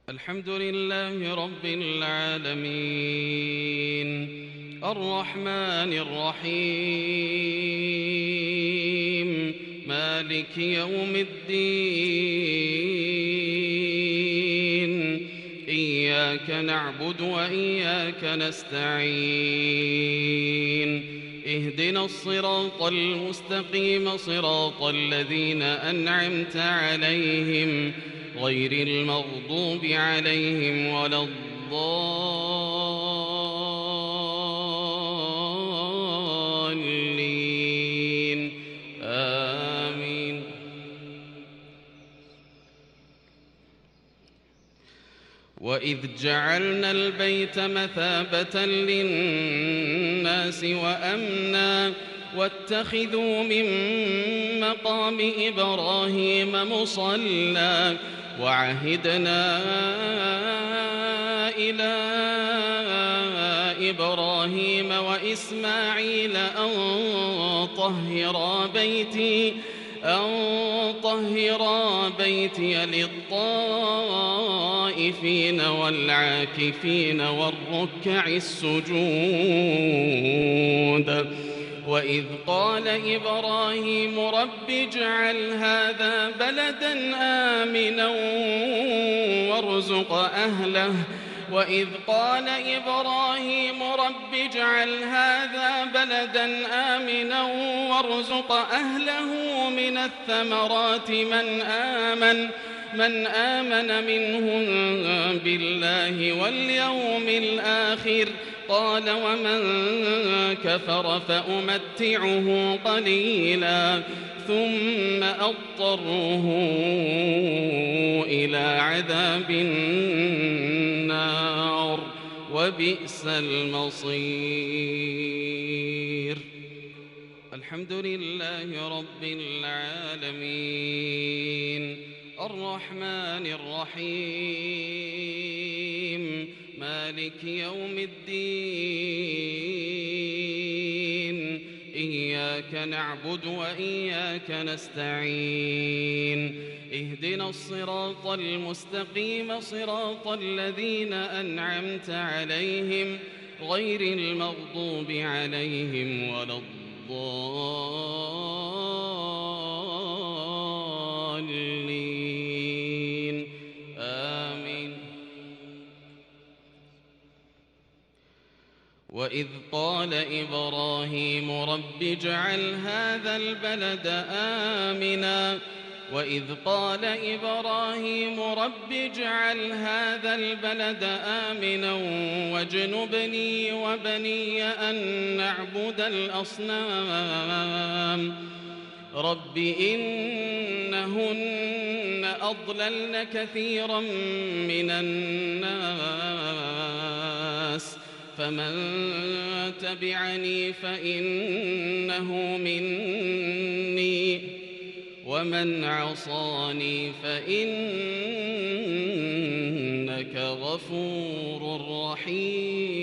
الحمد لله رب العالمين الرحمن الرحيم مالك يوم الدين إياك نعبد وإياك نستعين اهدنا الصراط المستقيم صراط الذين أنعمت عليهم غير المغضوب عليهم ولا الضالين آمين. وإذ جعلنا البيت مثابة للناس وأمنا واتخذوا من مقام إبراهيم مصلى وعهدنا إلى إبراهيم وإسماعيل أن طهرا بيتي للطائفين والعاكفين والركع السجود. وإذ قال إبراهيم رب اجعل هذا بلدا آمنا وارزق أهله من الثمرات من آمن منهم بالله واليوم الآخر قال ومن كفر فأمتعه قليلا ثم أضطره إلى عذاب النار وبئس المصير. الحمد لله رب العالمين الرحمن الرحيم مالك يوم الدين إياك نعبد وإياك نستعين اهدنا الصراط المستقيم صراط الذين أنعمت عليهم غير المغضوب عليهم ولا الضالين آمين. وإذ قال إبراهيم رب اجعل هذا البلد آمنا واجنبني وبني أن نعبد الأصنام رب إنهن أضللن كثيرا من الناس فمن تبعني فإنه مني ومن عصاني فإنك غفور رحيم.